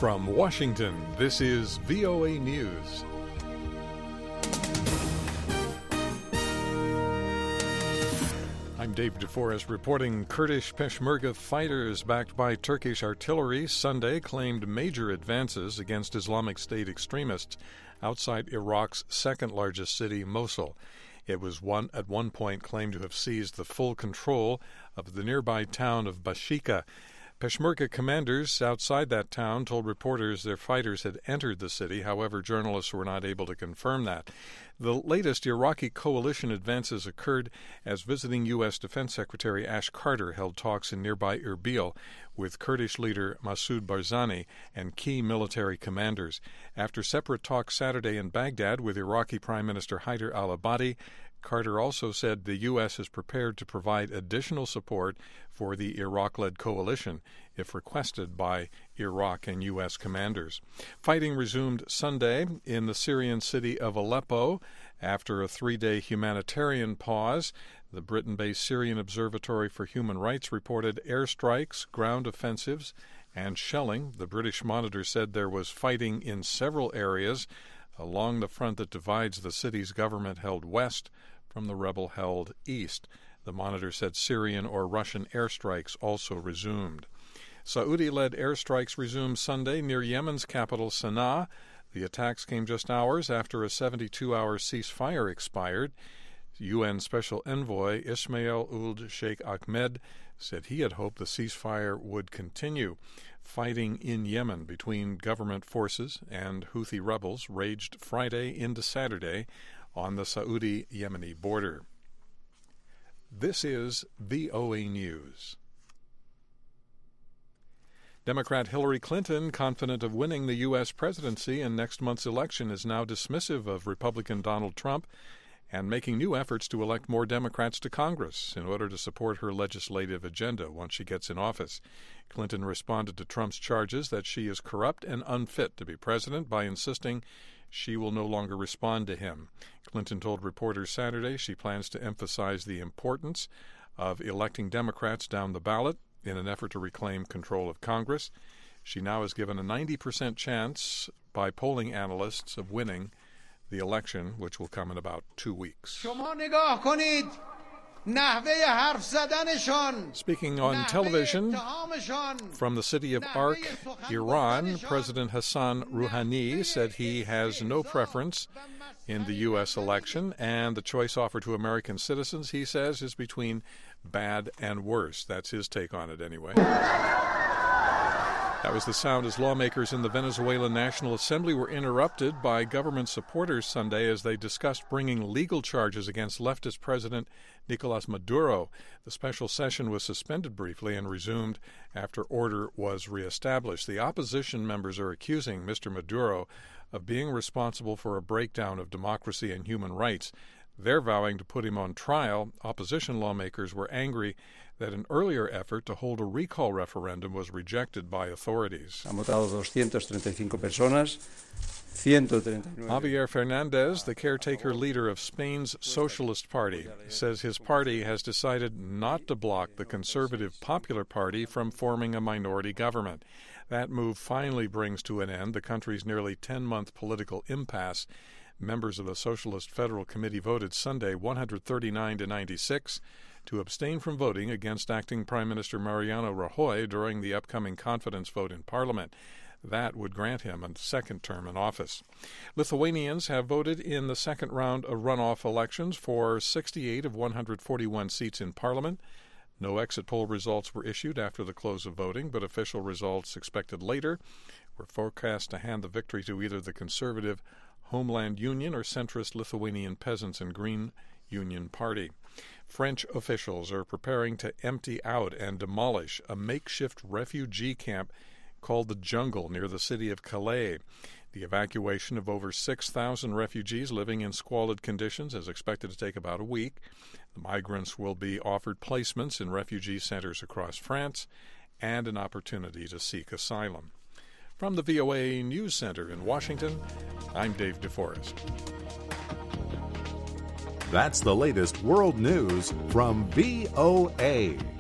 From Washington, this is VOA News. I'm Dave DeForest reporting Kurdish Peshmerga fighters backed by Turkish artillery Sunday claimed major advances against Islamic State extremists outside Iraq's second-largest city, Mosul. It was at one point claimed to have seized the full control of the nearby town of Bashika. Peshmerga commanders outside that town told reporters their fighters had entered the city. However, journalists were not able to confirm that. The latest Iraqi coalition advances occurred as visiting U.S. Defense Secretary Ash Carter held talks in nearby Erbil with Kurdish leader Masoud Barzani and key military commanders. After separate talks Saturday in Baghdad with Iraqi Prime Minister Haider al-Abadi, Carter also said the U.S. is prepared to provide additional support for the Iraq-led coalition if requested by Iraq and U.S. commanders. Fighting resumed Sunday in the Syrian city of Aleppo after a three-day humanitarian pause. The Britain-based Syrian Observatory for Human Rights reported airstrikes, ground offensives, and shelling. The British Monitor said there was fighting in several areas along the front that divides the city's government-held west from the rebel-held east. The Monitor said Syrian or Russian airstrikes also resumed. Saudi-led airstrikes resumed Sunday near Yemen's capital, Sana'a. The attacks came just hours after a 72-hour ceasefire expired. UN Special Envoy Ismail Ould Sheikh Ahmed said he had hoped the ceasefire would continue. Fighting in Yemen between government forces and Houthi rebels raged Friday into Saturday on the Saudi-Yemeni border. This is VOA News. Democrat Hillary Clinton, confident of winning the U.S. presidency in next month's election, is now dismissive of Republican Donald Trump and making new efforts to elect more Democrats to Congress in order to support her legislative agenda once she gets in office. Clinton responded to Trump's charges that she is corrupt and unfit to be president by insisting she will no longer respond to him. Clinton told reporters Saturday she plans to emphasize the importance of electing Democrats down the ballot in an effort to reclaim control of Congress. She now is given a 90% chance by polling analysts of winning the election, which will come in about 2 weeks. Speaking on television from the city of Ark, Iran, President Hassan Rouhani said he has no preference in the U.S. election, and the choice offered to American citizens, he says, is between bad and worse. That's his take on it anyway. That was the sound as lawmakers in the Venezuelan National Assembly were interrupted by government supporters Sunday as they discussed bringing legal charges against leftist President Nicolas Maduro. The special session was suspended briefly and resumed after order was reestablished. The opposition members are accusing Mr. Maduro of being responsible for a breakdown of democracy and human rights. They're vowing to put him on trial. Opposition lawmakers were angry that an earlier effort to hold a recall referendum was rejected by authorities. Javier Fernandez, the caretaker leader of Spain's Socialist Party, says his party has decided not to block the Conservative Popular Party from forming a minority government. That move finally brings to an end the country's nearly 10-month political impasse. Members of the Socialist Federal Committee voted Sunday 139 to 96 to abstain from voting against acting Prime Minister Mariano Rajoy during the upcoming confidence vote in Parliament. That would grant him a second term in office. Lithuanians have voted in the second round of runoff elections for 68 of 141 seats in Parliament. No exit poll results were issued after the close of voting, but official results expected later were forecast to hand the victory to either the conservative Homeland Union or centrist Lithuanian Peasants and Green Union Party. French officials are preparing to empty out and demolish a makeshift refugee camp called the Jungle near the city of Calais. The evacuation of over 6,000 refugees living in squalid conditions is expected to take about a week. The migrants will be offered placements in refugee centers across France and an opportunity to seek asylum. From the VOA News Center in Washington, I'm Dave DeForest. That's the latest world news from VOA.